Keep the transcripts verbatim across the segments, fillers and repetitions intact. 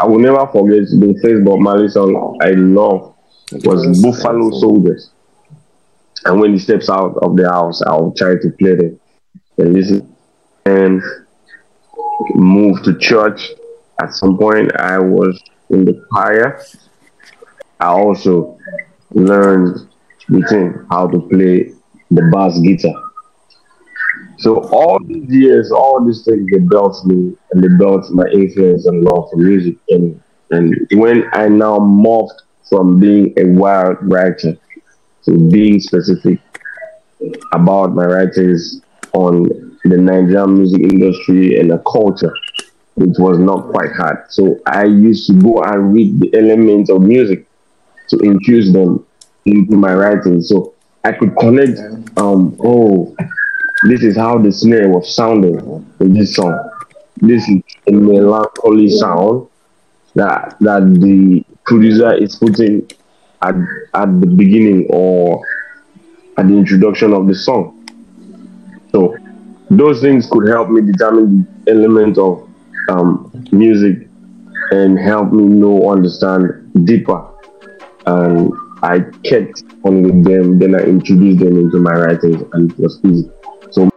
will never forget the first Bob Marley song I love was Because Buffalo Soldiers. And when he steps out of the house, I'll try to play them and listen and move to church. At some point, I was in the choir. I also learned the thing how to play the bass guitar. So all these years, all these things, they built me and they built my influence and love for music. And and when I now morphed from being a wild writer to being specific about my writings on the Nigerian music industry and the culture, it was not quite hard. So I used to go and read the elements of music to infuse them into my writing. So I could connect, um, oh, this is how the snare was sounding in this song. This is a melancholy sound that that the producer is putting at, at the beginning or at the introduction of the song. So those things could help me determine the element of um, music and help me know, understand deeper. And I kept on with them, then I introduced them into my writings, and it was easy. So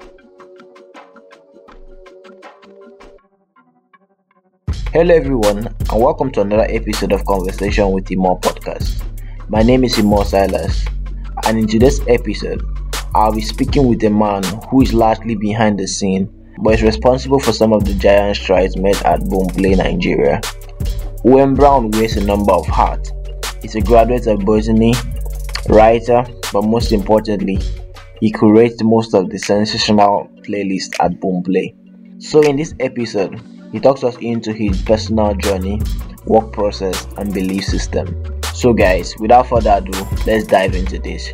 Hello everyone, and welcome to another episode of Conversation with Imo podcast. My name is Imo Silas, and in today's episode, I'll be speaking with a man who is largely behind the scene, but is responsible for some of the giant strides made at Boomplay, Nigeria. Owen Brown wears a number of hats. He's a graduate of Botany, writer, but most importantly, he curates most of the sensational playlists at Boomplay. So in this episode, he talks us into his personal journey, work process, and belief system. So guys, without further ado, let's dive into this.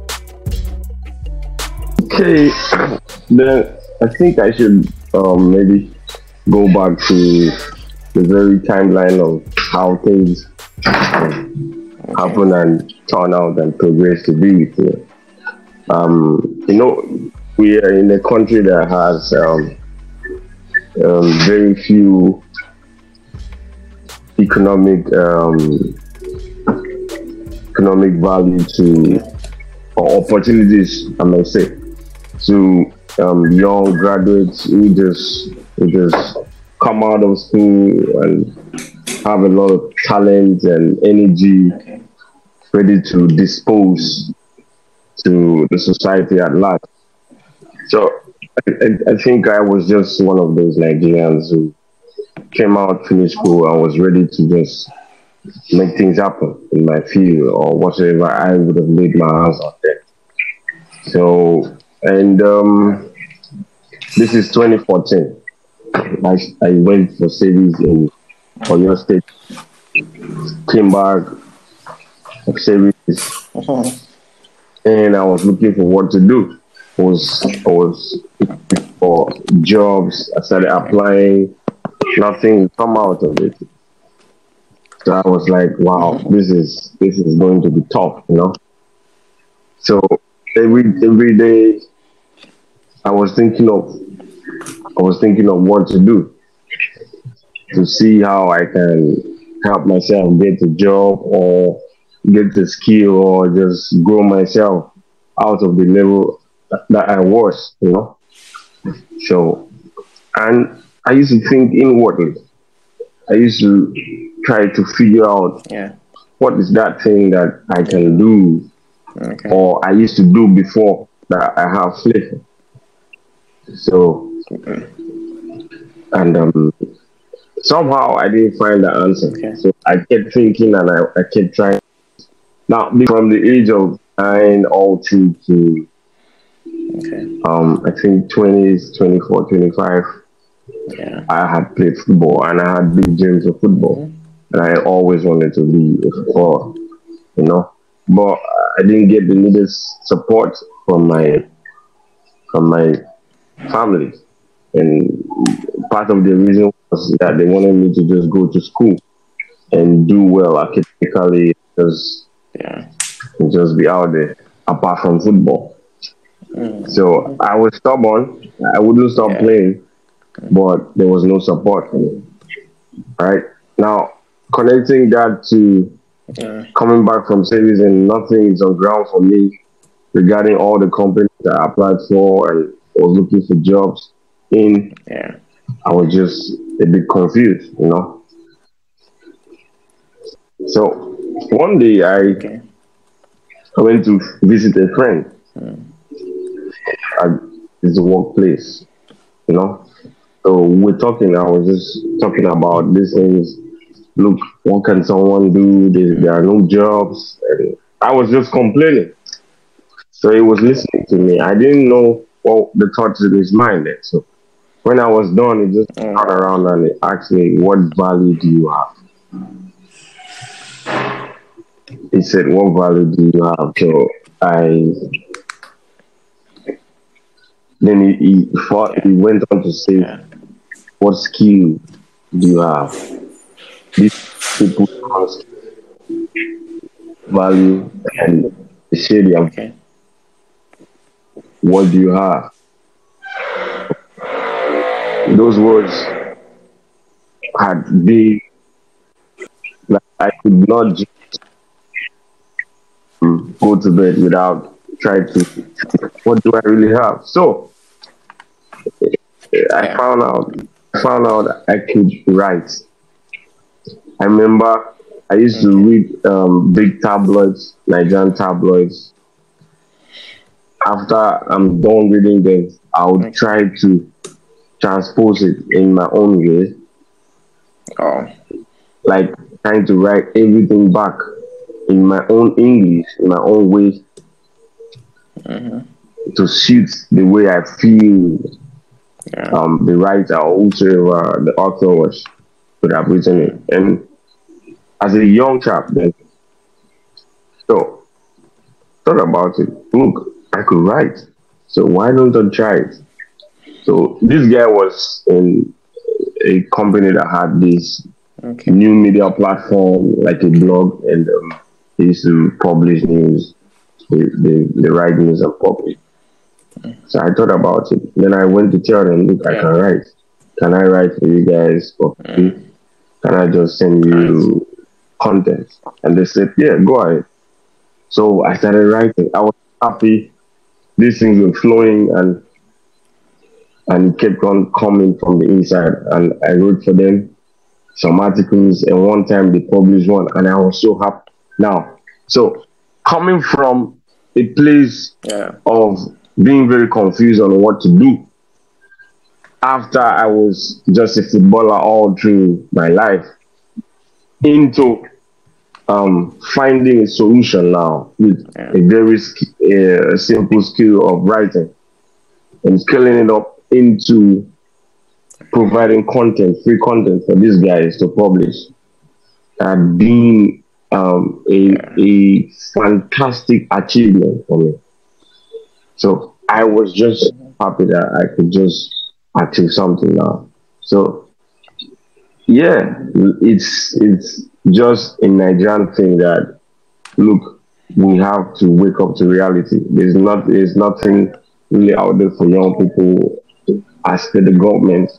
okay, then I think I should um, maybe go back to the very timeline of how things um, happen and turn out and progress to be. You know, um, you know we are in a country that has um, um, very few economic um, economic value to or opportunities, I may say, to um, young graduates who just who just come out of school and have a lot of talent and energy, Okay. ready to dispose to the society at large. So I, I I think I was just one of those Nigerians who came out, finished school, and was ready to just make things happen in my field or whatever I would have laid my hands on there. So, and um, this is twenty fourteen. I, I went for service in Oyo State, came back of service, and I was looking for what to do. I was I was looking for jobs. I started applying. Nothing come out of it. So I was like, wow, this is this is going to be tough, you know. So every every day I was thinking of I was thinking of what to do to see how I can help myself get a job or get the skill or just grow myself out of the level that I was, you know. So, and I used to think inwardly. I used to try to figure out Yeah. what is that thing that I can do Okay. or I used to do before that I have faith. So, and um, somehow I didn't find the answer. Okay. So I kept thinking and I, I kept trying. Now, from the age of nine all through to, Okay. um, I think twenties, twenty-four, twenty-five, Yeah. I had played football and I had big dreams of football. And I always wanted to be a footballer, you know. But I didn't get the needed support from my from my family. And part of the reason was that they wanted me to just go to school and do well academically, just Yeah. just be out there apart from football. Mm. So I was stubborn. I wouldn't stop Yeah. playing, but there was no support for me. Right now, connecting that to Yeah. coming back from service and nothing is on ground for me regarding all the companies that I applied for and was looking for jobs in. Yeah. I was just a bit confused, you know. So one day I, Okay. I went to visit a friend at his workplace, you know. So we're talking, I was just talking about these things. Look, what can someone do? There, there are no jobs. And I was just complaining. So he was listening to me. I didn't know what the thoughts in his mind then. So when I was done, he just turned Mm. around and he asked me, what value do you have? He said, what value do you have? So I then he, he, fought, he went on to say, Yeah. what skill do you have? These people ask value and they say they have, Okay. what do you have? Those words had been like I could not just go to bed without trying to what do I really have? So I Yeah. found out I found out I could write. I remember I used to Okay. read um, big tabloids, Nigerian tabloids. After I'm done reading them, I would Okay. try to transpose it in my own way, Oh. like trying to write everything back in my own English, in my own way Mm-hmm. to suit the way I feel Yeah. um, the writer or whosoever the author was could have written it. And as a young chap, then so thought about it. Look, I could write, so why don't I try it? So this guy was in a company that had this Okay. new media platform, like a blog, and um, they used to publish news. They, they, they write news and publish. So I thought about it. Then I went to tell them, look, I Yeah. can write. Can I write for you guys for free? Mm. Can I just send Nice. you content? And they said, yeah, go ahead. So I started writing. I was happy. These things were flowing and and it kept on coming from the inside. And I wrote for them some articles, and one time they published one, and I was so happy. Now, so coming from a place Yeah. of being very confused on what to do, after I was just a footballer all through my life, into um, finding a solution now with Yeah. a very sk- uh, simple skill of writing and scaling it up into providing content, free content for these guys to publish, had been um, a, Yeah. a fantastic achievement for me. So I was just happy that I could just achieve something now. So yeah, it's it's just a Nigerian thing that look, we have to wake up to reality. There's not there's nothing really out there for young people as per the government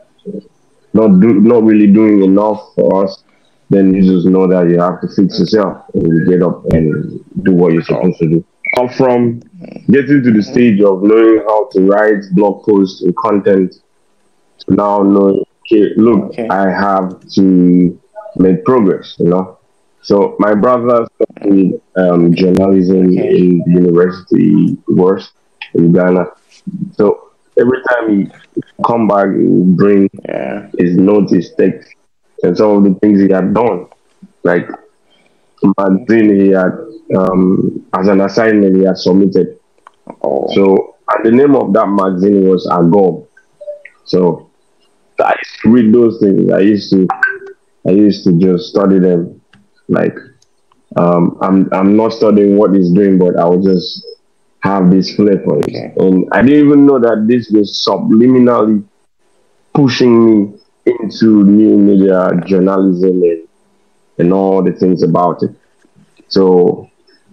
not do not really doing enough for us. Then you just know that you have to fix yourself and you get up and do what you're Oh. supposed to do. Up from getting to the stage of knowing how to write blog posts and content to now knowing, okay, look, Okay. I have to make progress, you know. So my brother studied um, journalism Okay. in the university was in Ghana. So every time he come back, he would bring Yeah. his notes, his text, and some of the things he had done, like magazine he had um, as an assignment he had submitted. Oh. So and the name of that magazine was Agom. So I used to read those things. I used to I used to just study them. Like um, I'm I'm not studying what he's doing, but I would just have this flair for it. Okay. And I didn't even know that this was subliminally pushing me into new media journalism and, and all the things about it. So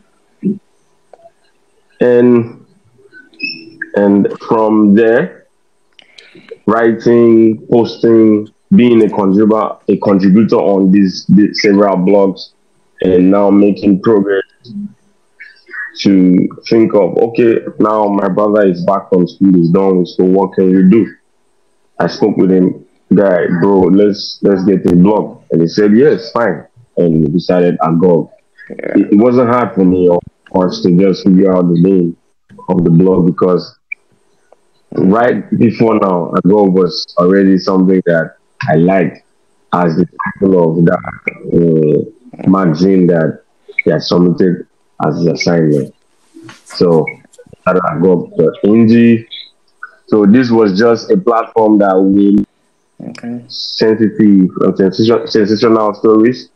and and from there, writing, posting, being a contributor, a contributor on these, these several blogs, and now making progress to think of, okay, now my brother is back from school, he's done, so what can we do? I spoke with him, guy, bro, let's let's get a blog, and he said yes, fine, and we decided Agog. Yeah. It, it wasn't hard for me, of course, to just figure out the name of the blog, because right before now, Agog was already something that I liked as the title of that uh, magazine that he had submitted as his assignment. So I got the Indie. So this was just a platform that we Okay. sensitive and sensation, sensational stories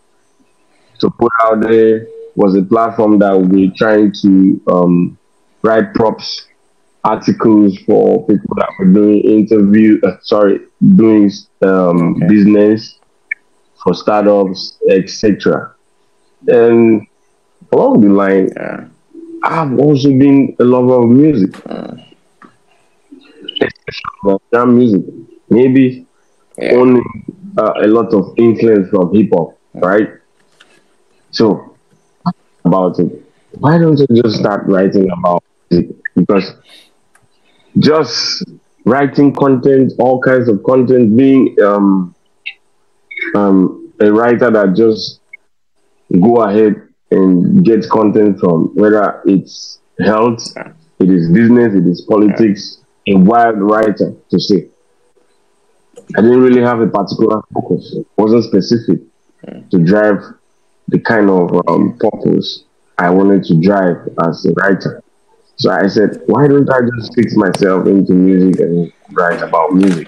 to put out there. Was a platform that we trying to um, write props articles for people that were doing interview. Uh, sorry, doing um, Okay. business for startups, et cetera. And along the line, Yeah. I've also been a lover of music, Mm. especially jam music. Maybe Yeah. only uh, a lot of influence from hip hop, right? So about it, why don't you just start writing about music? Because just writing content, all kinds of content, being um, um, a writer that just go ahead and get content from whether it's health, it is business, it is politics, a wild writer to say. I didn't really have a particular focus. It wasn't specific to drive the kind of um, purpose I wanted to drive as a writer. So I said, why don't I just fix myself into music and write about music?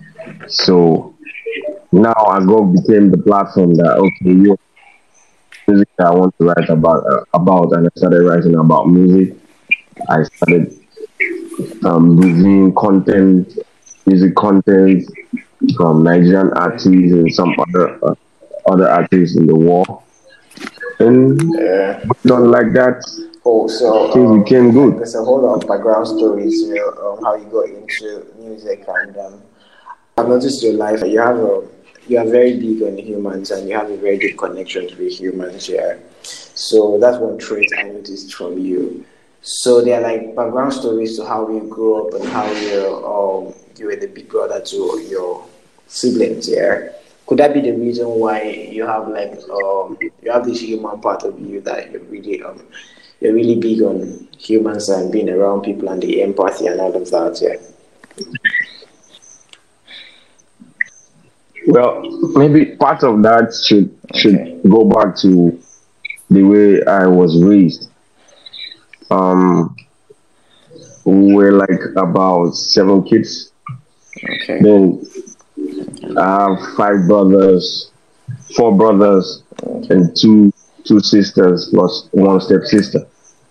So now Agog became the platform that, okay, you music that I want to write about, uh, about, and I started writing about music. I started um, reviewing content, music content from Nigerian artists and some other uh, other artists in the world, and Yeah. done like that. Oh, so Things um, became good. there's a whole lot of background stories, you know, um, how you got into music, and um, I've noticed your life. You have a, you are very big on humans, and you have a very deep connection with humans. Yeah, so that's one trait I noticed from you. So there are like background stories to how you grew up and how you um you were the big brother to your siblings. Yeah, could that be the reason why you have like um you have this human part of you that you're really um you're really big on humans and being around people and the empathy and all of that? Yeah. Well, maybe part of that should should Okay. go back to the way I was raised. Um, we were like about seven kids. Okay. Then I have five brothers, four brothers, and two two sisters plus one stepsister.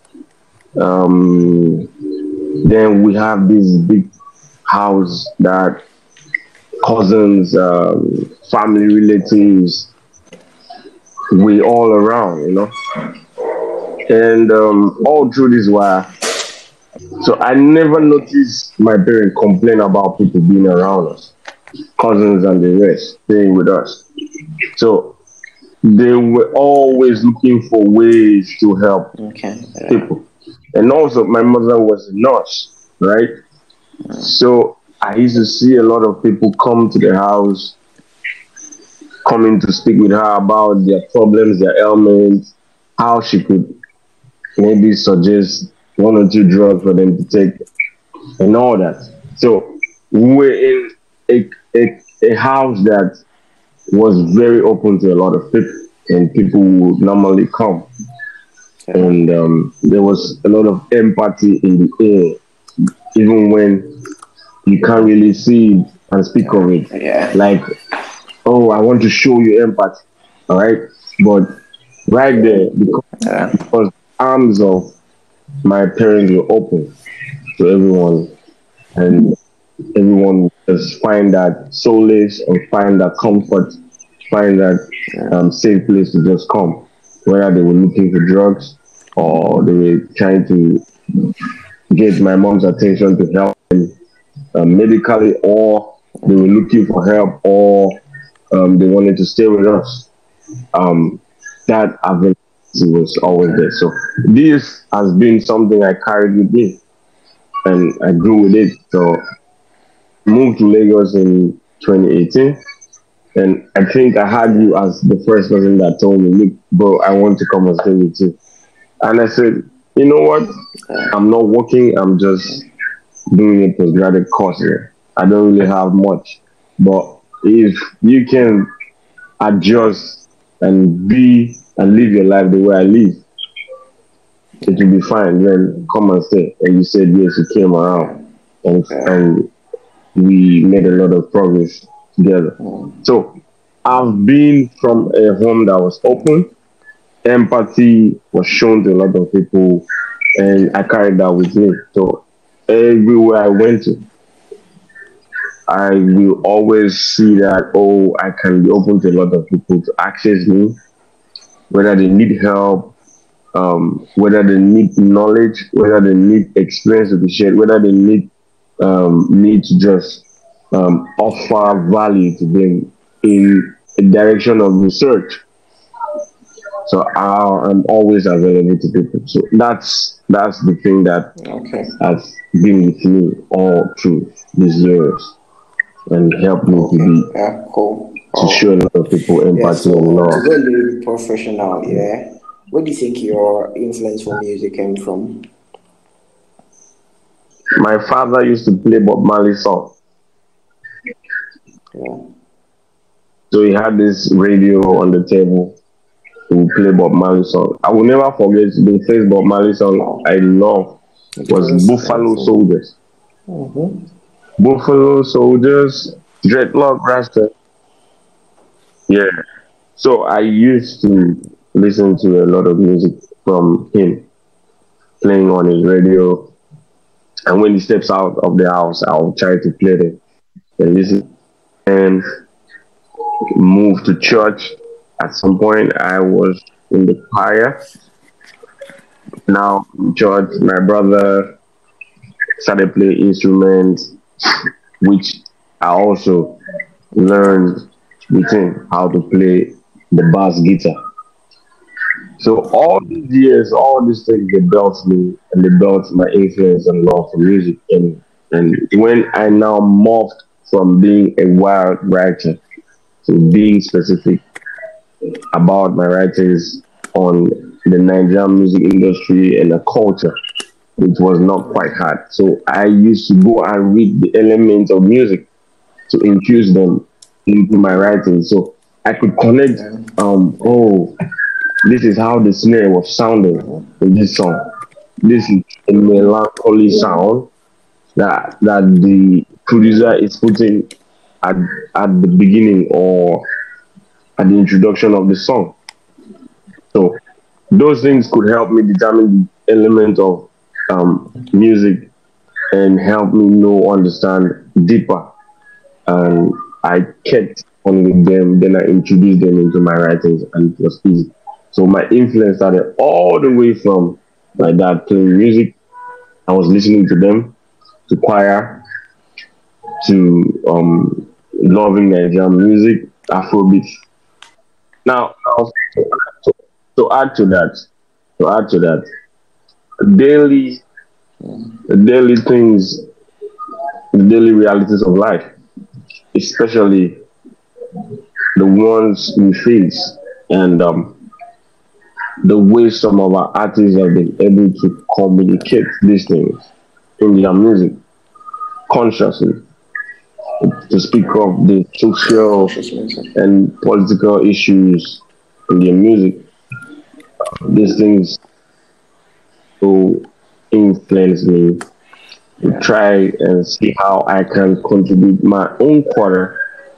Um, then we have this big house that cousins, um, family relatives, we all around, you know. And um, all through this while, so I never noticed my parents complain about people being around us, cousins and the rest, staying with us. So they were always looking for ways to help Okay. Yeah. people. And also, my mother was a nurse, right? So I used to see a lot of people come to the house, coming to speak with her about their problems, their ailments, how she could maybe suggest one or two drugs for them to take, and all that. So we were in a, a, a house that was very open to a lot of people, and people would normally come. And um, there was a lot of empathy in the air, even when you can't really see it and speak of it. Yeah. Like, oh, I want to show you empathy, all right? But right there, because, Yeah. because arms of my parents were open to everyone, and everyone would just find that solace and find that comfort, find that um, safe place to just come, whether they were looking for drugs or they were trying to get my mom's attention to help them uh, medically, or they were looking for help, or um, they wanted to stay with us. Um, that availability was always there. So this has been something I carried with me, and I grew with it. So moved to Lagos in twenty eighteen, and I think I had you as the first person that told me, "Look, bro, I want to come and stay with you." And I said, "You know what? I'm not working. I'm just doing a postgraduate course here. I don't really have much, but if you can adjust and be and live your life the way I live, it will be fine. Then come and stay." And you said yes. You came around, and and we made a lot of progress together. So I've been from a home that was open. Empathy was shown to a lot of people, and I carried that with me. So everywhere I went to, I will always see that, oh, I can be open to a lot of people to access me, whether they need help, um, whether they need knowledge, whether they need experience to be shared, whether they need um, me to just um, offer value to them in a direction of research. So I, I'm always available to people. So that's that's the thing that Okay. has been with me all through these years and helped me to be Yeah, cool. to Oh, show a lot of people yeah. empathy So and to love. go a little bit professional, yeah. Where do you think your influence for music came from? My father used to play Bob Marley song. Yeah. So he had this radio on the table to play Bob Marley song. I will never forget the first Bob Marley song I love was Because Buffalo Soldiers. Mm-hmm. Buffalo Soldiers, Dreadlock Rasta. Yeah. So I used to listen to a lot of music from him playing on his radio. And when he steps out of the house, I'll try to play the, the listen and move to church. At some point, I was in the choir. Now, in church, my brother started playing instruments, which I also learned with him how to play the bass guitar. So all these years, all these things, they built me and they built my influence and love for music. And and when I now morphed from being a wild writer to being specific about my writings on the Nigerian music industry and the culture, it was not quite hard. So I used to go and read the elements of music to infuse them into my writing. So I could connect, um, oh, this is how the snare was sounding in this song. This is a melancholy sound that that the producer is putting at, at the beginning or at the introduction of the song. So those things could help me determine the element of um, music and help me know, understand deeper. And I kept on with them, then I introduced them into my writings, and it was easy. So my influence started all the way from my dad playing music. I was listening to them, to choir, to um, loving Nigerian music, Afrobeat. Now, now to, to add to that, to add to that, daily, the daily things, the daily realities of life, especially the ones we face, and um, the way some of our artists have been able to communicate these things in their music consciously, to speak of the social and political issues in their music. These things will influence me to try and see how I can contribute my own quarter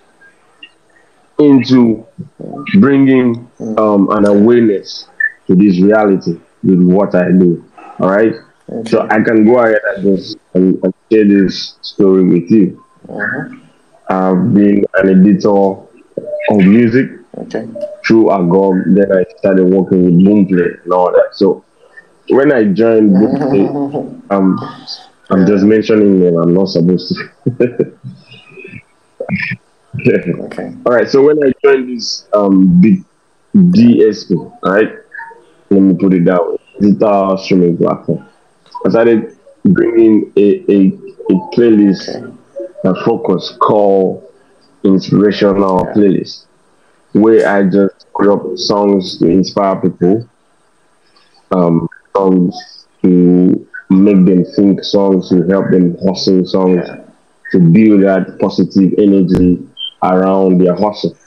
into bringing um, an awareness to this reality with what I do. All right. Okay. So I can go ahead and just and, and share this story with you. Uh-huh. I've been an editor of music. Okay. Through Agog, then I started working with Boomplay and all that. So when I joined Boomplay, um, I'm just mentioning them. I'm not supposed to. Okay. All right. So when I joined this um big D S P, all right, let me put it that way, digital streaming platform, I started bringing a a, a playlist, Okay. a focus called inspirational Yeah. playlist, where I just put up songs to inspire people, um, songs to make them think, songs to help them hustle, songs Yeah. to build that positive energy around their hustle.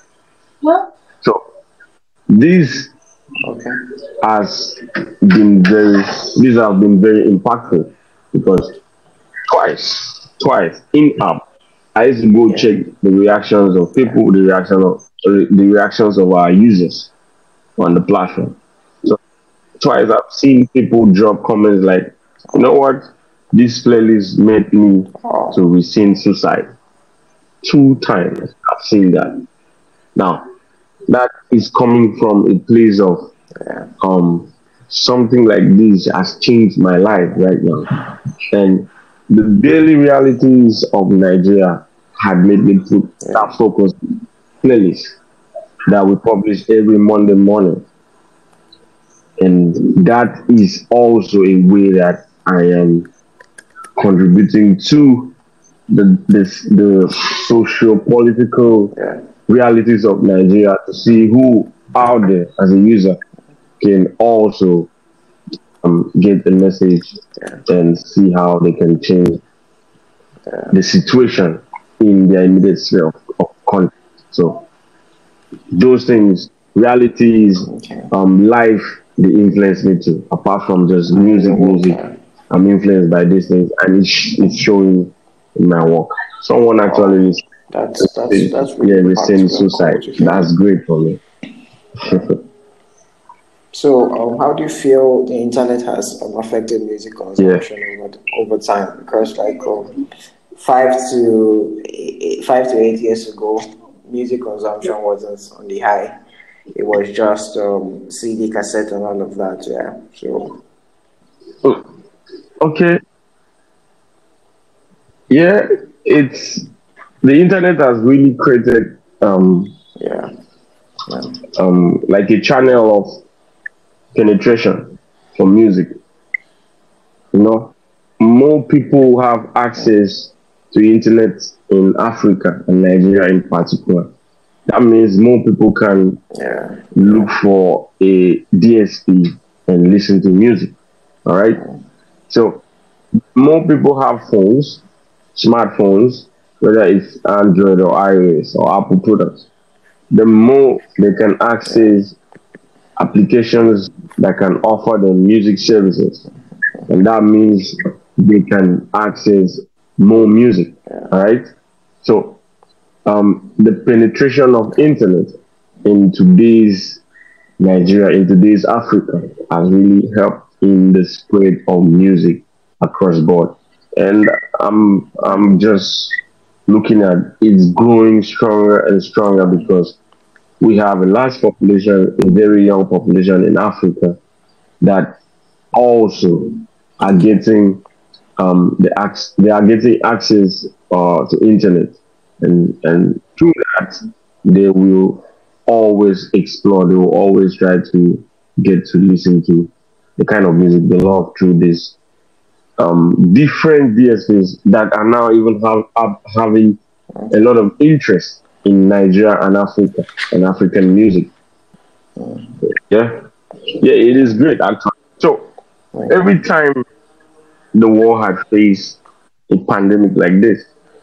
So these Okay. has been very these have been very impactful because twice, twice in app, I used to go Yeah. check the reactions of Yeah. people, the reaction of the reactions of our users on the platform. So twice I've seen people drop comments like, you know what, this playlist made me to Oh. rescind suicide. Two times I've seen that. Now that is coming from a place of Yeah. um something like this has changed my life right now. And the daily realities of Nigeria had made me put Yeah. that focus playlist that we publish every Monday morning. And that is also a way that I am contributing to the the, the socio political Yeah. realities of Nigeria to see who out there as a user can also um, get the message Yeah. and see how they can change Yeah. the situation in their immediate sphere of, of contact. So those things, realities, Okay. um, life, they influence me too. Apart from just And your music, work. music, Yeah. I'm influenced by these things, and it's, it's showing in my work. Someone Wow. actually, That's that's that's yeah, really rescind impactful and cool suicide. to hear. That's great for me. So, um, how do you feel the internet has um, affected music Yeah. consumption over over time? Because, like, um, five to eight, five to eight years ago, music consumption wasn't on the high. It was just um, C D, cassette, and all of that. Yeah. So, Oh, okay. Yeah, it's the internet has really created um yeah, yeah, um like a channel of penetration for music. You know, more people have access to internet in Africa and Nigeria in particular. That means more people can yeah, look for a D S P and listen to music. All right. So more people have phones, smartphones, whether it's Android or iOS or Apple products. The more they can access applications that can offer them music services, and that means they can access more music. All right. So um, the penetration of internet in today's Nigeria, in today's Africa, has really helped in the spread of music across board. And I'm I'm just looking at it's growing stronger and stronger because we have a large population, a very young population in Africa that also are getting um, the ac- they are getting access uh, to internet, and and through that they will always explore. They will always try to get to listen to the kind of music they love through this um, different D S Ps that are now even have, have having a lot of interest in Nigeria and Africa and African music. Yeah, yeah, it is great actually. So okay, every time the world had faced a pandemic like this,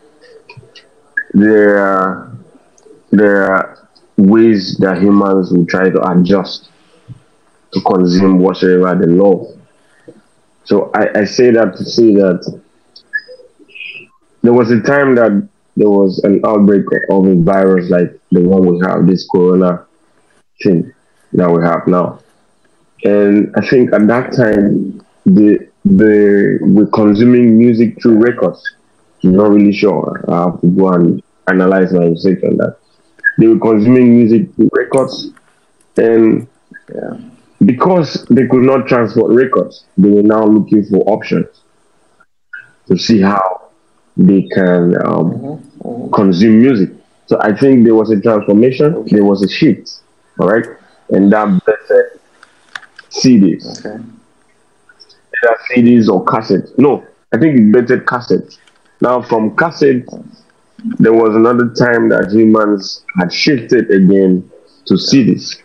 there are there are ways that humans will try to adjust to consume whatever they love. So I, I say that to say that there was a time that there was an outbreak of a virus like the one we have, this corona thing that we have now. And I think at that time the they were consuming music through records. I'm not really sure. I have to go and analyze my mistake on that. They were consuming music through records, and yeah, because they could not transport records, they were now looking for options to see how they can um, consume music. So I think there was a transformation, Okay. there was a shift, all right, and that better C Ds, Okay. either C Ds or cassettes. No, I think it better cassettes. Now from cassettes, there was another time that humans had shifted again to C Ds,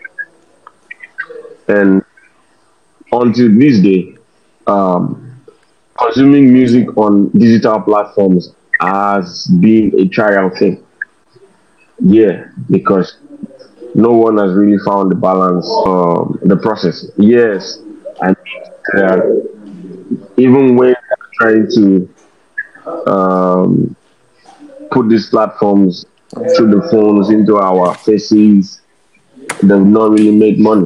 and until this day, um, consuming music on digital platforms has been a trial thing. Yeah, because no one has really found the balance, um, the process. Yes, and uh, even when they're trying to um, put these platforms through the phones into our faces, they will not really make money.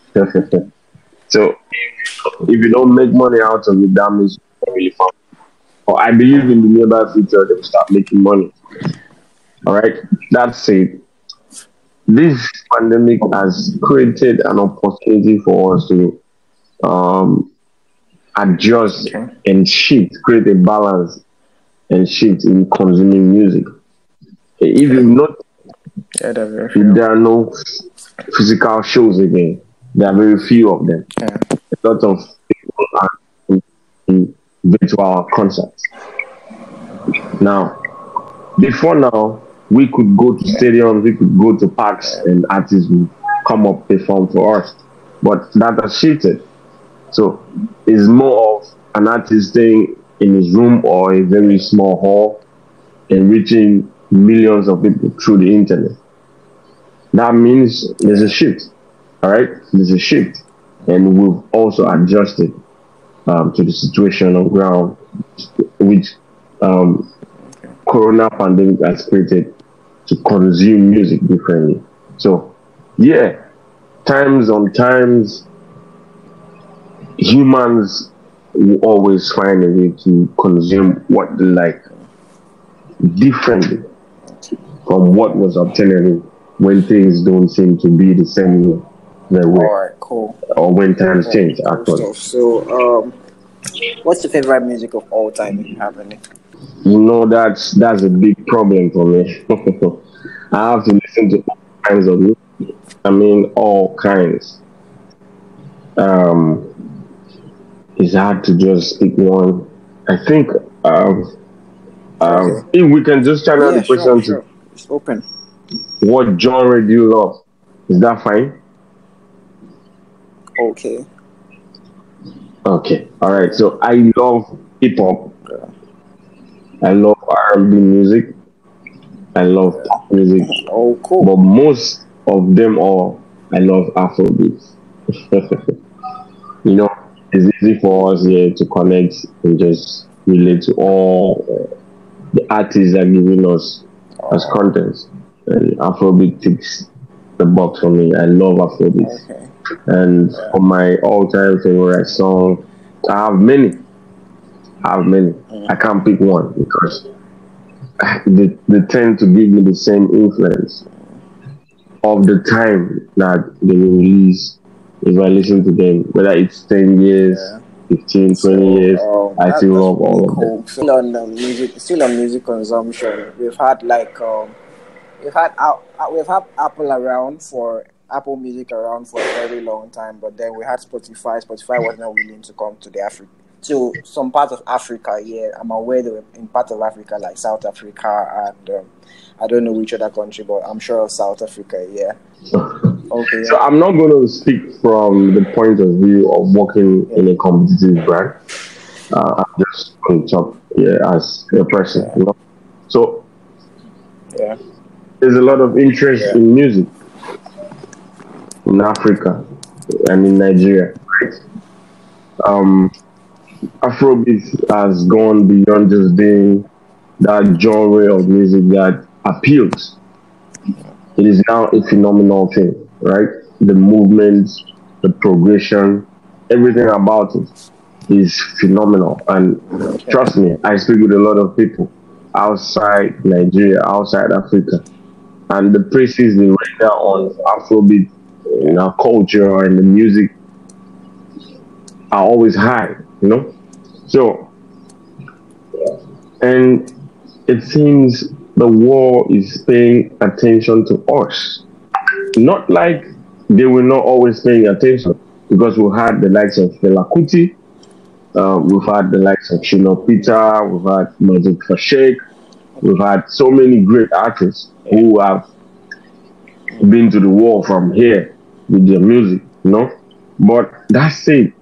So if you don't make money out of it, that means you're not really fun. Or I believe in the nearby future they will start making money. All right, that's it. This pandemic has created an opportunity for us to um, adjust Okay. and shift, create a balance and shift in consuming music. If you not, Yeah, that's very if true. there are no physical shows again, there are very few of them. Yeah. A lot of people are in, in virtual concerts. Now, before now, we could go to stadiums, we could go to parks, and artists would come up perform for us. But that has shifted. So it's more of an artist staying in his room or a very small hall and reaching millions of people through the internet. That means there's a shift. All right, there's a shift, and we've also adjusted um, to the situation on ground, which um, Corona pandemic has created to consume music differently. So, yeah, times on times, humans will always find a way to consume what they like differently from what was obtainable when things don't seem to be the same way they All were, right. Cool. or when times change, Cool actually. stuff. So, um, what's your favorite music of all time, if you have any? You know, that's that's a big problem for me. I have to listen to all kinds of music. I mean, all kinds. Um, it's hard to just pick one. I think um, Okay. um, if we can just channel Yeah, the sure, question to sure. It's open. what genre do you love? Is that fine? Okay. Okay. All right. So I love hip hop. Yeah. I love R and B music. I love pop music. Oh, But cool. most of them all, I love Afrobeats. You know, it's easy for us here to connect and just relate to all uh, the artists that are giving us as content. And Afrobeat ticks the box for me. I love Afrobeat. Okay. And for my all-time favorite song, I have many. I have many. I can't pick one because they, they tend to give me the same influence of the time that they will release. If I listen to them, whether it's ten years, Yeah. fifteen, So, twenty years, um, I that, still that's love really all of them. cool. Still on the music, still on music consumption. We've had like um, we've had Ap- uh, we've had Apple around for Apple Music around for a very long time, but then we had Spotify. Spotify was not willing to come to the Africa to some part of Africa. Yeah, I'm aware they were in part of Africa like South Africa and um, I don't know which other country, but I'm sure South Africa. Yeah. Okay. So Yeah. I'm not going to speak from the point of view of working in a competitive brand. Uh, I'm just going to talk yeah, as a person. You know? So Yeah. there's a lot of interest Yeah. in music in Africa and in Nigeria. Right? Um, Afrobeat has gone beyond just being that genre of music that appeals. It is now a phenomenal thing, right? The movement, the progression, everything about it is phenomenal. And trust me, I speak with a lot of people outside Nigeria, outside Africa, and the praises they render on Afrobeat, in our culture and the music are always high, you know? So, and it seems the world is paying attention to us. Not like they were not always paying attention, because we had the likes of Fela Kuti, uh, we've had the likes of Shino Peter, we've had Magic Fashek, we've had so many great artists who have been to the wall from here with their music, you know. But that's it.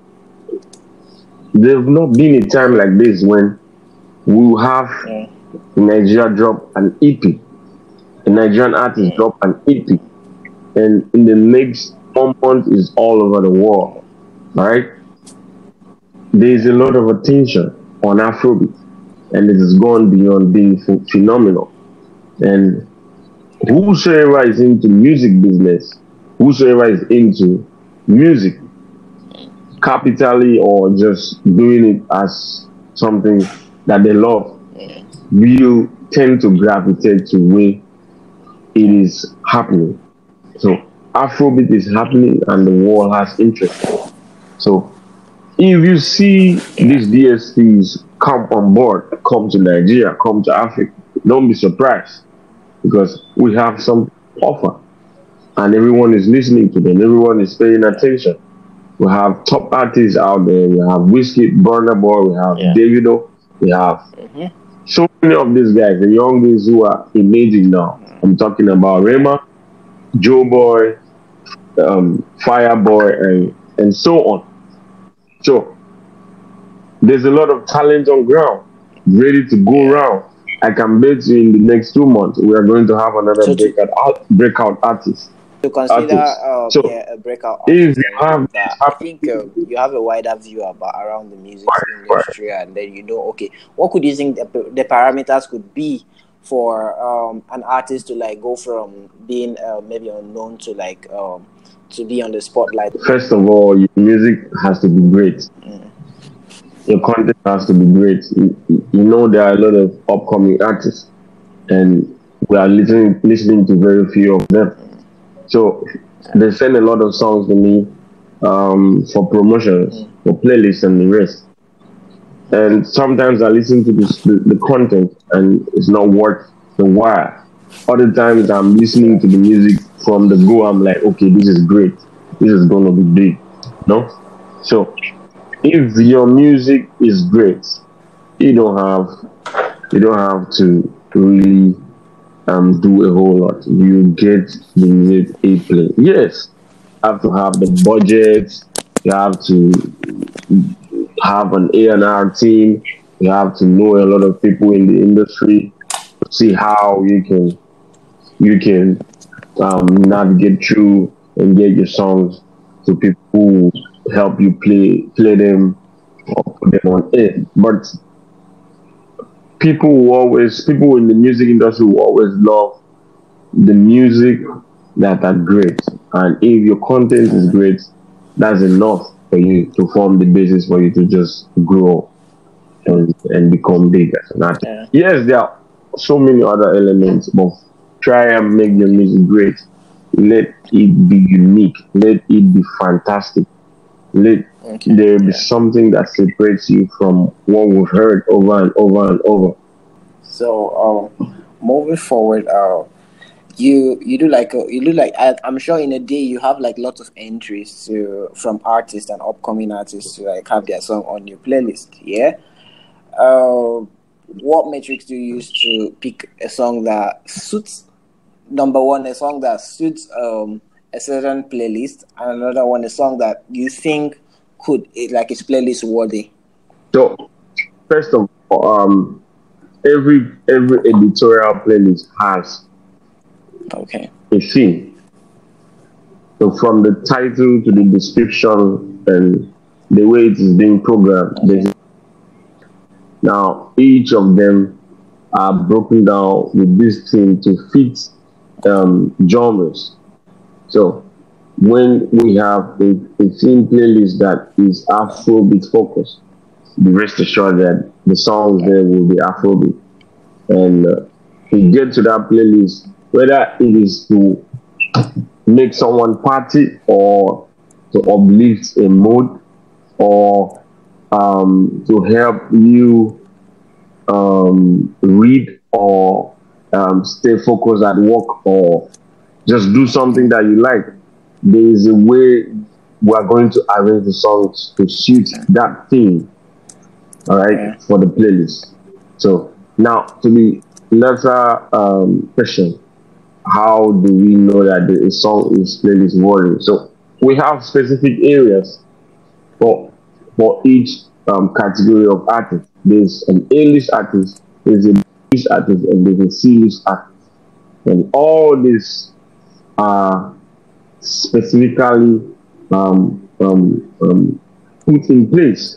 There's not been a time like this when we will have Yeah. Nigeria drop an E P, a Nigerian artist drop an E P, and in the next one month is all over the world, right? There's a lot of attention on Afrobeat, and it has gone beyond being ph- phenomenal. And whosoever is into music business, whosoever is into music, capitally or just doing it as something that they love, will tend to gravitate to where it is happening. So Afrobeat is happening and the world has interest. So if you see these D S Ps come on board, come to Nigeria, come to Africa, don't be surprised, because we have some offer and everyone is listening to them, everyone is paying attention. We have top artists out there. We have Whiskey, Burna Boy, we have Yeah. Davido, we have so many of these guys, the young guys who are emerging now. I'm talking about Rema, Joe Boy, um, Fireboy, and and so on. So there's a lot of talent on ground, ready to go around. I can bet you in the next two months we are going to have another So to, breakout art, breakout artist. to consider Artist. um, So yeah, a breakout if artist, you and have this that, I happening, think um, you have a wider view about around the music right, industry, and then you know, okay, what could you think the, the parameters could be for um, an artist to like go from being uh, maybe unknown to like um, to be on the spotlight? first of all, your music has to be great. Your content has to be great. You, you know there are a lot of upcoming artists, and we are listening listening to very few of them. So they send a lot of songs to me um, for promotions, for playlists and the rest. And sometimes I listen to this, the, the content and it's not worth the while. Other times I'm listening to the music from the go. I'm like, okay, this is great. This is gonna be big. No? So if your music is great, you don't have you don't have to really um, do a whole lot. You get the music a play. Yes, you have to have the budget. You have to have an A and R team. You have to know a lot of people in the industry to see how you can you can um, navigate through and get your songs to people who help you play play them or put them on it. But people will always people in the music industry will always love the music that are great. And if your content is great, that's enough for you to form the basis for you to just grow and, and become big as an artist. Yeah. Yes, there are so many other elements, but try and make your music great. Let it be unique. Let it be fantastic. Let Okay. there be something that separates you from what we've heard over and over and over. So um, moving forward, uh, you you do like a, you do like I, I'm sure in a day you have like lots of entries to from artists and upcoming artists to like have their song on your playlist. Yeah. Uh, what metrics do you use to pick a song that suits? Number one, a song that suits um a certain playlist, and another one, a song that you think could it, like its playlist worthy. So first of all, um, every every editorial playlist has Okay. a theme. So from the title to the description and the way it is being programmed, there's now each of them are broken down with this theme to fit um, genres. So when we have a, a theme playlist that is Afrobeat focused, be rest assured that the songs there will be Afrobeat. And uh, you get to that playlist, whether it is to make someone party or to uplift a mood or um, to help you um, read or um, stay focused at work or just do something that you like. There is a way we are going to arrange the songs to suit that theme, all right, Yeah. for the playlist. So now to the lesser um, question, how do we know that the song is playlist worthy? So we have specific areas for for each um, category of artist. There's an A-list artist, there's a B-list artist, and there's a C-list artist. And all these are specifically um, um, um, put in place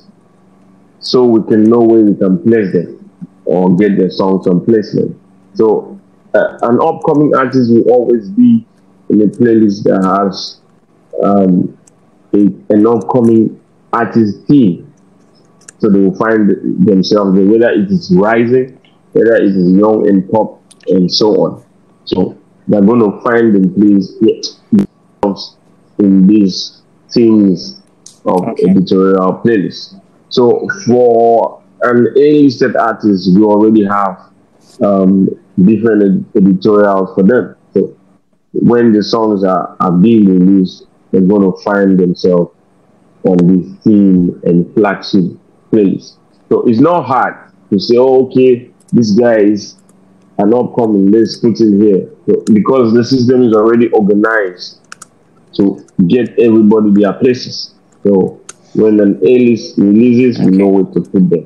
so we can know where we can place them or get their songs on placement. So uh, an upcoming artist will always be in a playlist that has um, a, an upcoming artist theme. So they will find themselves there, whether it is rising, whether it is young and pop, and so on. So they're going to find them place themselves in these themes of Okay. editorial playlists. So for an A-listed artist, we already have um, different ed- editorials for them. So when the songs are, are being released, they're going to find themselves on the theme and flagship playlist. So it's not hard to say, oh, okay, this guy is an upcoming, let's put him here. So, because the system is already organized to get everybody their places. So when an A-list releases, we Okay. know where to put them.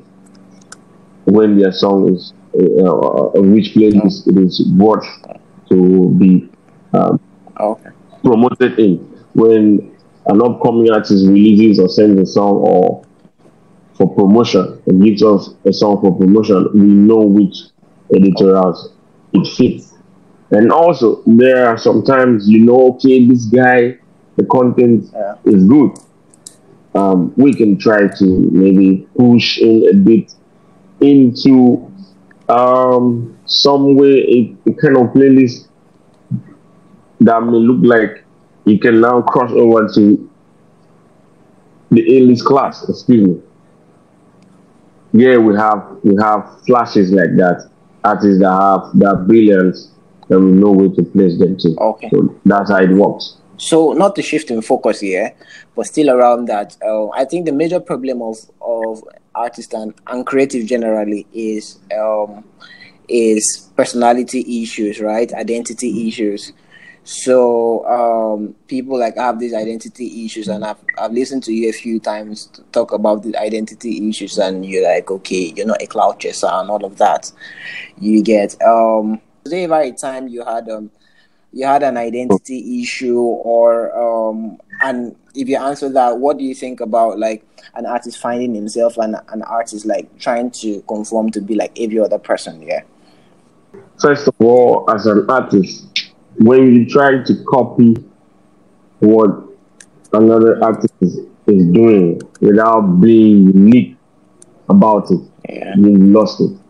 When their song is, uh, uh, on which playlist it is worth to be um, Okay. promoted in. When an upcoming artist releases or sends a song or for promotion and gives us a song for promotion, we know which editorials it fits. And also, there are sometimes you know, okay, this guy, the content Yeah. is good. Um, we can try to maybe push in a bit into um, some way a, a kind of playlist that may look like you can now cross over to the A-list class. Excuse me. Yeah, we have we have flashes like that, artists that have that brilliance, and we know where to place them to. Okay. So that's how it works. So not to shift in focus here, but still around that, uh, I think the major problem of of artists and, and creative generally is um, is personality issues, right? Identity issues. So um, people like have these identity issues, and I've I've listened to you a few times to talk about the identity issues, and you're like, okay, you're not a cloud chaser and all of that. You get um, was there ever a time you had um you had an identity issue, or um and if you answer that, what do you think about like an artist finding himself and an artist like trying to conform to be like every other person? Yeah. First of all, as an artist, when you try to copy what another artist is, is doing without being unique about it, Yeah. you've lost it.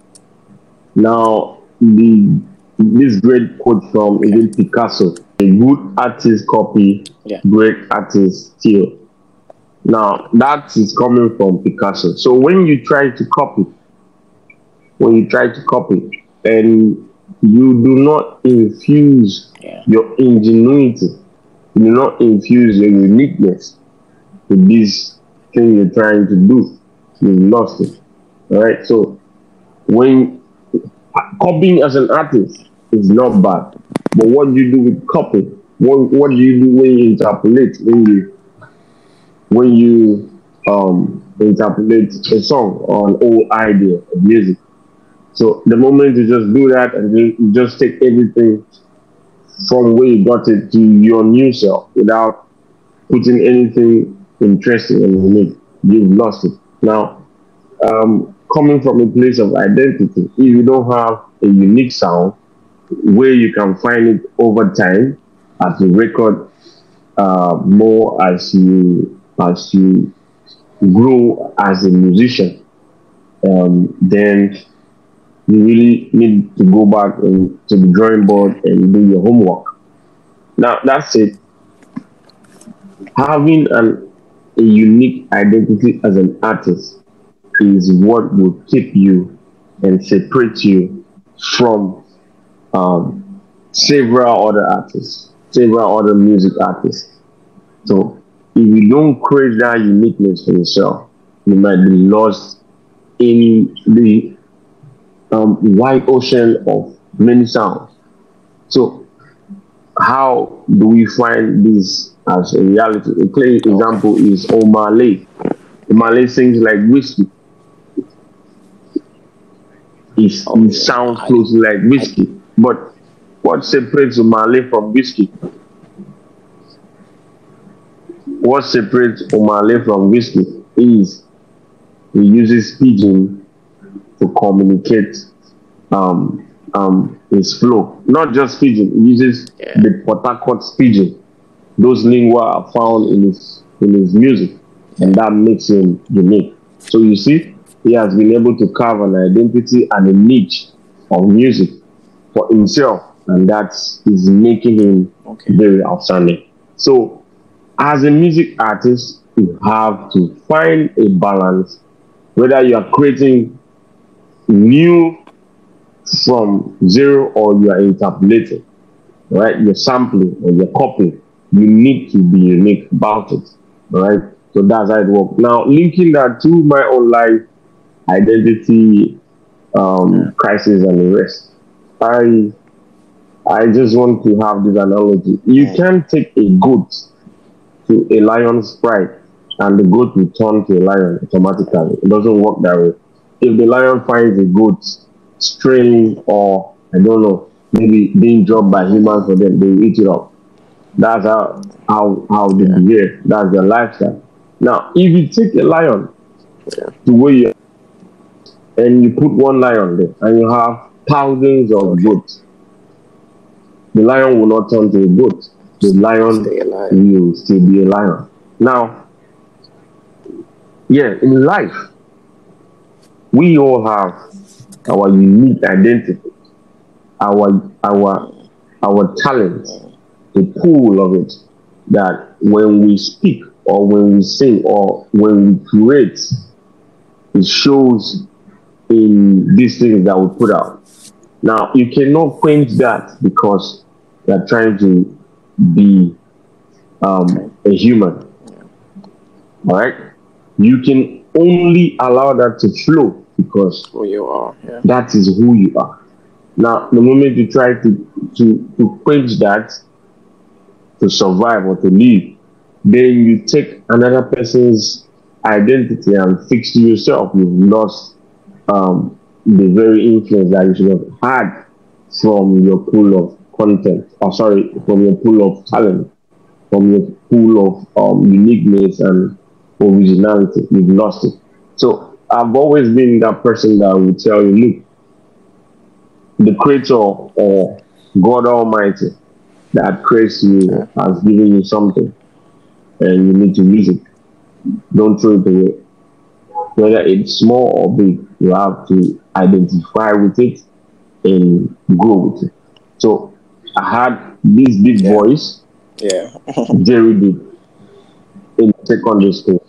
Now, the this great quote from even Picasso: "A good artist copy, Yeah. great artist steal." Now, that is coming from Picasso. So when you try to copy, when you try to copy, and you do not infuse Yeah. your ingenuity, you do not infuse your uniqueness with this thing you're trying to do, you've lost it. All right. So when copying as an artist is not bad, but what do you do with copy? What what do you do when you interpolate? When you when you um, interpolate a song or an old idea of music? So the moment you just do that and you, you just take everything from where you got it to your new self without putting anything interesting and unique, you've lost it. Now, um, coming from a place of identity, if you don't have a unique sound where you can find it over time as you record uh, more as you as you grow as a musician, um, then you really need to go back and, to the drawing board and do your homework. Now, that's it. Having an, a unique identity as an artist is what will keep you and separate you from um, several other artists, several other music artists. So if you don't create that uniqueness for yourself, you might be lost in the um, wide ocean of many sounds. So how do we find this as a reality? A clear example is Omar Lay. Omar Lay sings like whiskey. It, Oh, it yeah. sounds I, closely like whiskey. But what separates Omar Lay from whiskey? What separates Omar Lay from whiskey is he uses pidgin to communicate um, um, his flow. Not just pidgin, he uses yeah. the Port Harcourt pidgin. Those lingua are found in his in his music, and that makes him unique. So you see, he has been able to carve an identity and a niche of music for himself, and that is making him Okay. very outstanding. So, as a music artist, you have to find a balance, whether you are creating new from zero or you are interpolating, right? You're sampling or you're copying. You need to be unique about it, right? So that's how it works. Now, linking that to my own life, identity, um, crisis, and the rest. I I just want to have this analogy. You Mm. can take a goat to a lion's pride, and the goat will turn to a lion automatically. It doesn't work that way. If the lion finds a goat straying or I don't know, maybe being dropped by humans for them, they will eat it up. That's how how how they Yeah. behave. That's their lifestyle. Now, if you take a lion Yeah. to where you and you put one lion there and you have thousands of Okay. goats, the lion will not turn to a goat. The lion Stay alive. will still be a lion. Now, yeah, in life, we all have our unique identity, our our our talent, the pool of it. That when we speak or when we sing or when we create, it shows in these things that we put out. Now, you cannot quench that because you're trying to be um, a human, all right? You can only allow that to flow because Who you are. Yeah. that is who you are. Now, the moment you try to, to, to quench that to survive or to live, then you take another person's identity and fix to yourself. You've lost um, the very influence that you should have had from your pool of content, or sorry, from your pool of talent, from your pool of um, uniqueness and originality. You've lost it. So I've always been that person that will tell you, look, the creator or God Almighty that creates you has given you something and you need to use it. Don't throw it away. Whether it's small or big, you have to identify with it and grow with it. So I had this big Yeah. voice, Yeah. very big, in secondary school.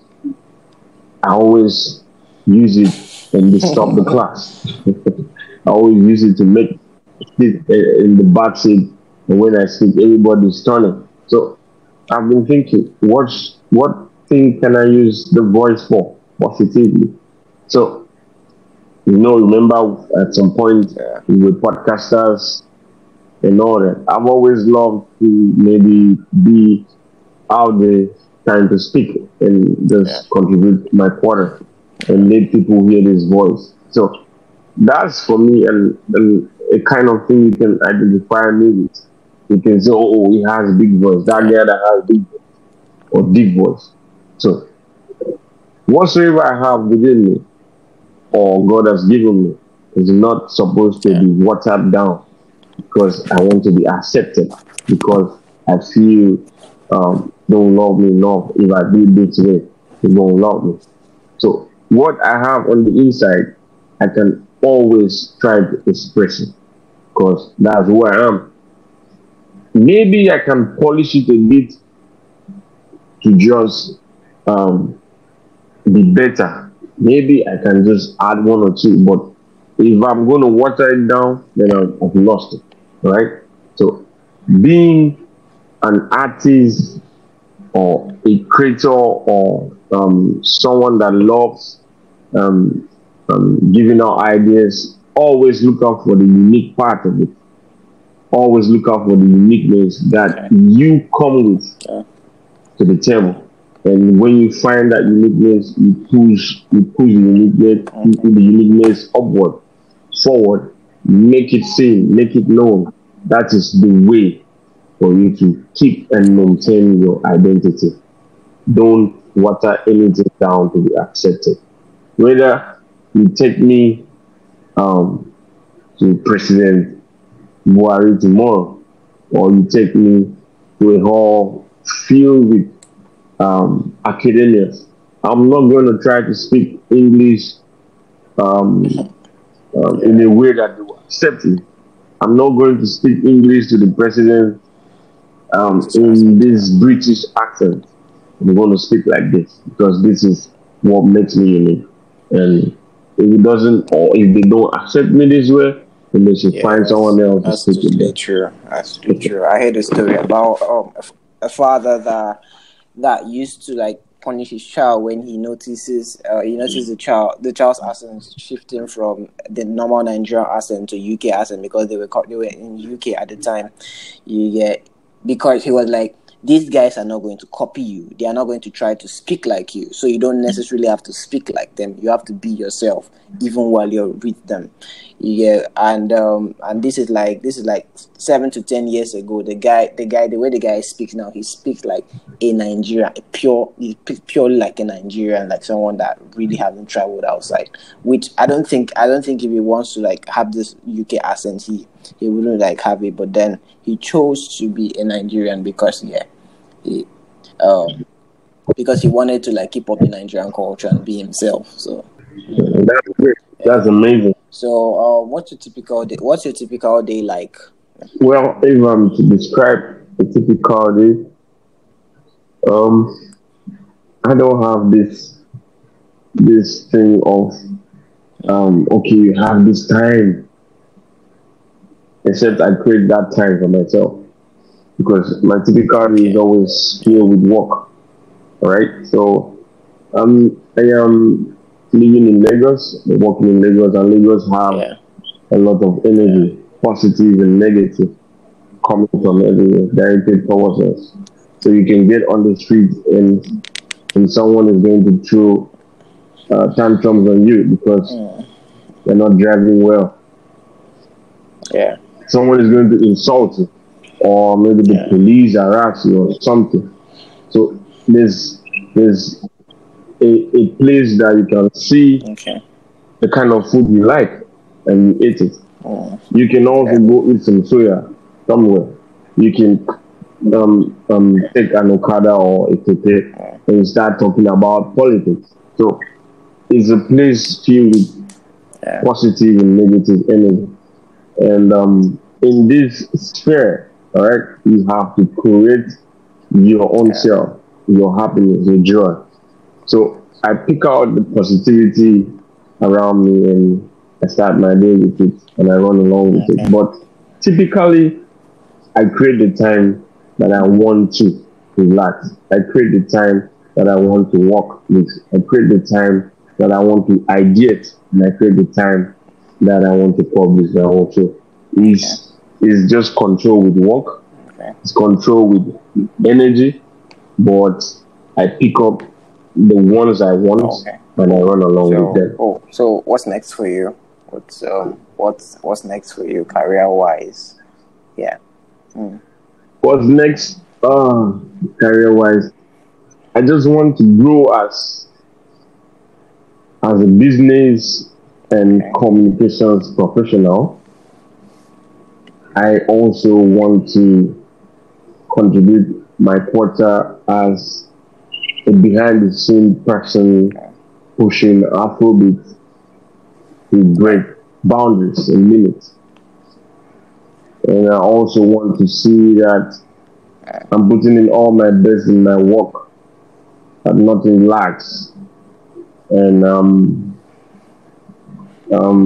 I always use it and disturb the class. I always use it to make it in the back seat, and when I speak, everybody's turning. So I've been thinking, what what thing can I use the voice for positively? So you know, remember at some point Yeah. we were podcasters and all that. I've always loved to maybe be out there trying to speak and just Yeah. contribute my quarter and let people hear this voice. So that's for me and, and a kind of thing you can identify me with. You can say, oh, oh, he has a big voice. That guy that has big voice or deep voice. So whatsoever I have within me or God has given me is not supposed to Yeah. be watered down because I want to be accepted, because I feel um, don't love me enough. If I do this way, they don't love me. So what I have on the inside, I can always try to express it because that's who I am. Maybe I can polish it a bit to just um, be better. Maybe I can just add one or two, but if I'm going to water it down, then I've I've lost it. right? So being an artist or a creator or um, someone that loves um, um, giving out ideas, always look out for the unique part of it. Always look out for the uniqueness that Okay. you come with Okay. to the table. And when you find that uniqueness, you push, you push the uniqueness, you Okay. push the uniqueness upward, forward, make it seen, make it known. That is the way for you to keep and Okay. maintain your identity. Don't water anything down to be accepted. Whether you take me um, to President Buhari tomorrow, or you take me to a hall filled with um, academics, I'm not going to try to speak English um, um, in Yeah. a way that they will accept it. I'm not going to speak English to the president um, This in accent. this British accent. I'm going to speak like this because this is what makes me unique. And if it doesn't, or if they don't accept me this way, then they should Yeah, find that's someone else to that's speak with totally them. true. That's totally true. I heard a story about um a, f- a father that that used to like punish his child when he notices uh, he notices the child the child's accent shifting from the normal Nigerian accent to U K accent because they were co- they were in U K at the time. You get because he was like, these guys are not going to copy you. They are not going to try to speak like you. So you don't necessarily have to speak like them. You have to be yourself, even while you're with them. Yeah, and um, and this is like this is like seven to ten years ago. The guy, the guy, the way the guy speaks now, he speaks like a Nigerian, a pure, he speaks purely like a Nigerian, like someone that really hasn't traveled outside. Which I don't think, I don't think if he wants to like have this U K accent, he he wouldn't like have it. But then he chose to be a Nigerian because yeah, he um because he wanted to like keep up the Nigerian culture and be himself. So That's great. yeah. That's amazing. So uh, what's your typical day? What's your typical day like? Well, if I'm to describe a typical day, um, I don't have this this thing of um, okay, you have this time, except I create that time for myself because my typical day is Okay. always Yeah. filled with work, right? So um, I am living in Lagos, working in Lagos, and Lagos have Yeah. a lot of Yeah. energy, positive and negative, coming from everywhere, directed towards us. So you can get on the street and and someone is going to throw uh, tantrums on you because Mm. you're not driving well. Yeah. Someone is going to insult you, or maybe the Yeah. police harass you or something. So there's there's a, a place that you can see Okay. the kind of food you like and you eat it. Mm. You can also Yeah. go eat some soya somewhere. You can um, um, take an Okada or a Keke Mm. and start talking about politics. So it's a place filled with Yeah. positive and negative energy. And um, in this sphere, all right, you have to create your own Yeah. self, your happiness, your joy. So I pick out the positivity around me and I start my day with it and I run along with it. Okay. But typically, I create the time that I want to relax. I create the time that I want to walk with. I create the time that I want to ideate. And I create the time that I want to publish my own show. Okay. Is is just control with work. Okay. It's control with energy. But I pick up the ones I want Okay. and I run along with So them. oh, so what's next for you? What's um what's what's next for you career wise? Yeah. Mm. What's next? Uh, career wise, I just want to grow as as a business and Okay. communications professional. I also want to contribute my quota as a behind the scene person Okay. pushing Afrobeat to break boundaries and limits. And I also want to see that Yeah. I'm putting in all my best in my work, that nothing lacks. And um, um,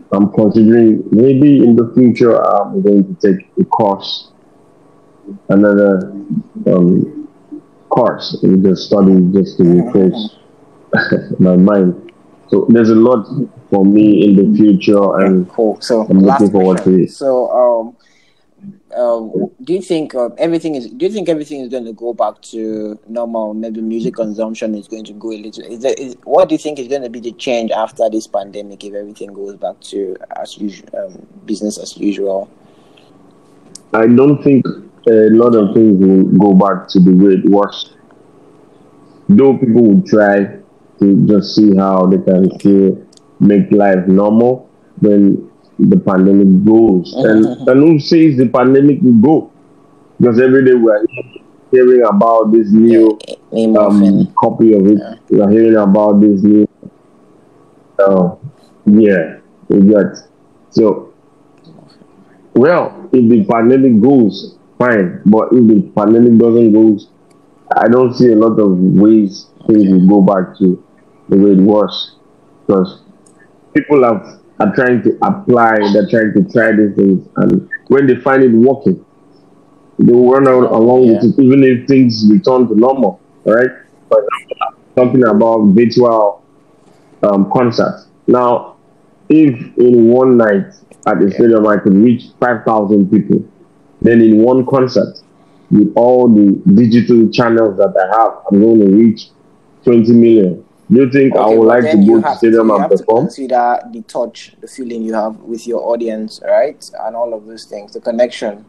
I'm considering maybe in the future I'm going to take a course, another um, course in just study just to refresh my mind. So there's a lot for me in the future, Okay, and cool. So I'm looking last forward to question. it. So um, um, do you think uh, everything is? Do you think everything is going to go back to normal? Maybe music consumption is going to go a little. Is, there, is what do you think is going to be the change after this pandemic if everything goes back to as usual, um, business as usual? I don't think a lot of Okay. things will go back to the way it was. Though people will try to just see how they can Okay. still make life normal when the pandemic goes. And and who says the pandemic will go? Because every day we are hearing about this Yeah. new Name um often. copy of it. Yeah. We are hearing about this new uh, yeah, you get. So well, if the pandemic goes, fine. But if the pandemic doesn't go, I don't see a lot of ways things Okay. will go back to the way it was. Because people have are trying to apply, they're trying to try these things, and when they find it working, they will run out Oh along with yeah. it, even if things return to normal. Right? For example, talking about virtual um, concerts. Now, if in one night at the Yeah. stadium I could reach five thousand people, then in one concert, with all the digital channels that I have, I'm going to reach twenty million. Do you think I Okay, would but like to then you go to have to stadium you and have to perform? consider the touch, the feeling you have with your audience, right? And all of those things, the connection.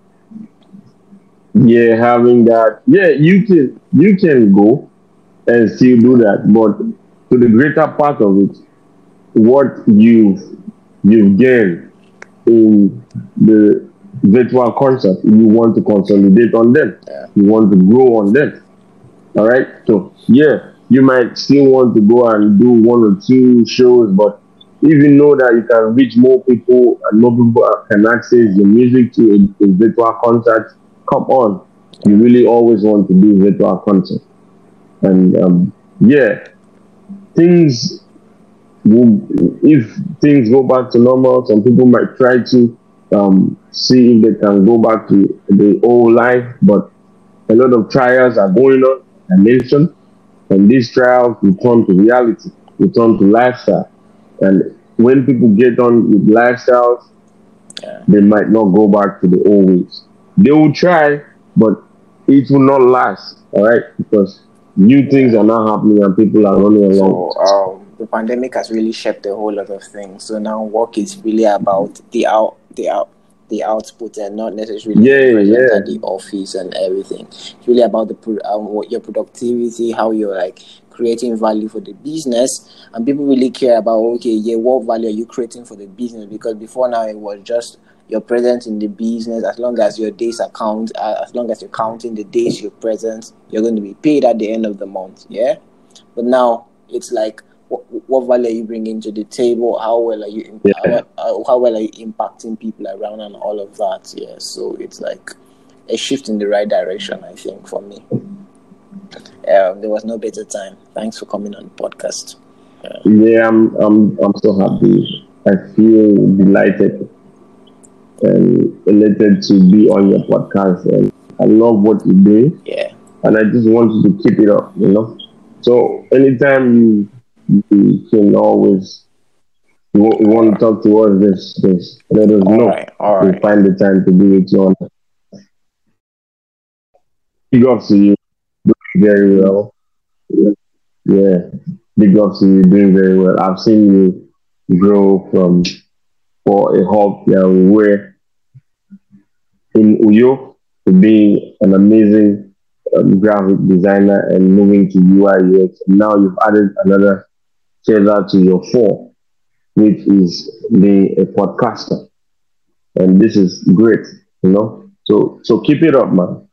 Yeah, having that. Yeah, you can you can go and still do that, but to the greater part of it, what you've you've gained in the virtual concert, you want to consolidate on them. Yeah. You want to grow on them. All right. So yeah, you might still want to go and do one or two shows, but if you know that you can reach more people and more people can access your music to a, a virtual concert, come on. You Yeah. really always want to do virtual concert. And um, yeah, things will, if things go back to normal, some people might try to um, see if they can go back to the old life, but a lot of trials are going on. I mentioned, and these trials return to reality, return to lifestyle. And when people get on with lifestyles, Yeah. they might not go back to the old ways. They will try, but it will not last, all right? Because new things Yeah. are not happening and people are running along So with it. um, the pandemic has really shaped a whole lot of things. So now work is really about the out the out the output and not necessarily your Yeah, presence at yeah, the office and everything. It's really about the pro- um, what your productivity, how you're like creating value for the business, and people really care about okay, yeah, what value are you creating for the business? Because before now it was just your presence in the business. As long as your days are count, uh, as long as you're counting the days you're present, you're going to be paid at the end of the month. Yeah. But now it's like, what, what value are you bringing to the table? How well are you yeah. how, uh, how well are you impacting people around and all of that? Yeah, so it's like a shift in the right direction, I think, for me. Um, there was no better time. Thanks for coming on the podcast. Yeah. Yeah, I'm, I'm, I'm so happy. I feel delighted and elated to be on your podcast. And I love what you do. Yeah. And I just want you to keep it up, you know? So anytime you, you can always you, wa- you want to talk to us, just, just let us All know. right. All We'll right. find the time to do it. On big ups to you, doing very well. Yeah, big ups to you, doing very well. I've seen you grow from for a hub yeah, where in Uyo to being an amazing um, graphic designer and moving to U I U X. And now you've added another feather to your four, which is being a podcaster. And this is great, you know. So so keep it up, man.